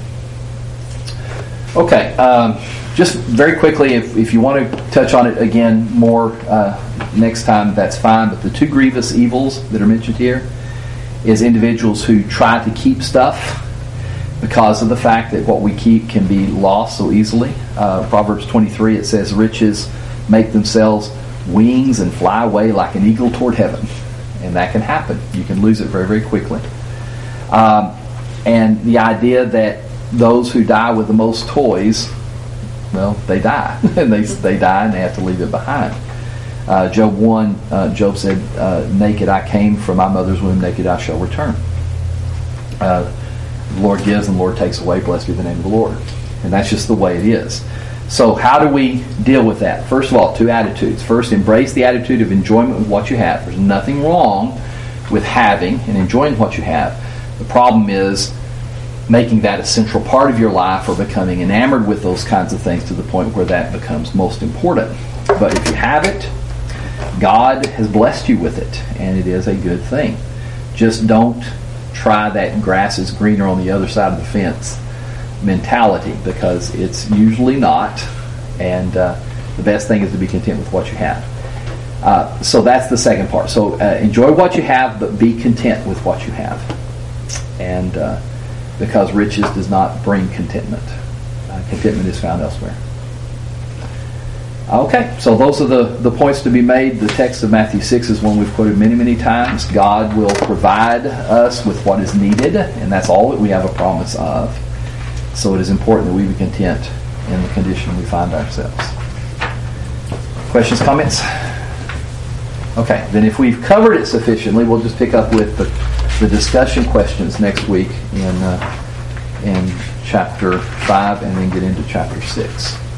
Okay, um, just very quickly, if, if you want to touch on it again more, uh, next time, that's fine. But the two grievous evils that are mentioned here is individuals who try to keep stuff because of the fact that what we keep can be lost so easily. Uh, Proverbs twenty-three, it says, riches make themselves wings and fly away like an eagle toward heaven. And that can happen. You can lose it very, very quickly. Um, and the idea that those who die with the most toys, well, they die. and they, they die and they have to leave it behind. Uh, Job one, uh, Job said, uh, naked I came from my mother's womb, naked I shall return. Uh, the Lord gives and the Lord takes away, blessed be the name of the Lord. And that's just the way it is. So how do we deal with that? First of all, two attitudes. First, embrace the attitude of enjoyment with what you have. There's nothing wrong with having and enjoying what you have. The problem is making that a central part of your life or becoming enamored with those kinds of things to the point where that becomes most important. But if you have it, God has blessed you with it, and it is a good thing. Just don't try that grass is greener on the other side of the fence mentality, because it's usually not, and uh, the best thing is to be content with what you have. Uh, so that's the second part. So uh, enjoy what you have, but be content with what you have. And uh, because riches does not bring contentment. Uh, contentment is found elsewhere. Okay, so those are the, the points to be made. The text of Matthew six is one we've quoted many, many times. God will provide us with what is needed, and that's all that we have a promise of. So it is important that we be content in the condition we find ourselves. Questions, comments? Okay, then if we've covered it sufficiently, we'll just pick up with the, the discussion questions next week in, uh, in chapter five and then get into chapter six.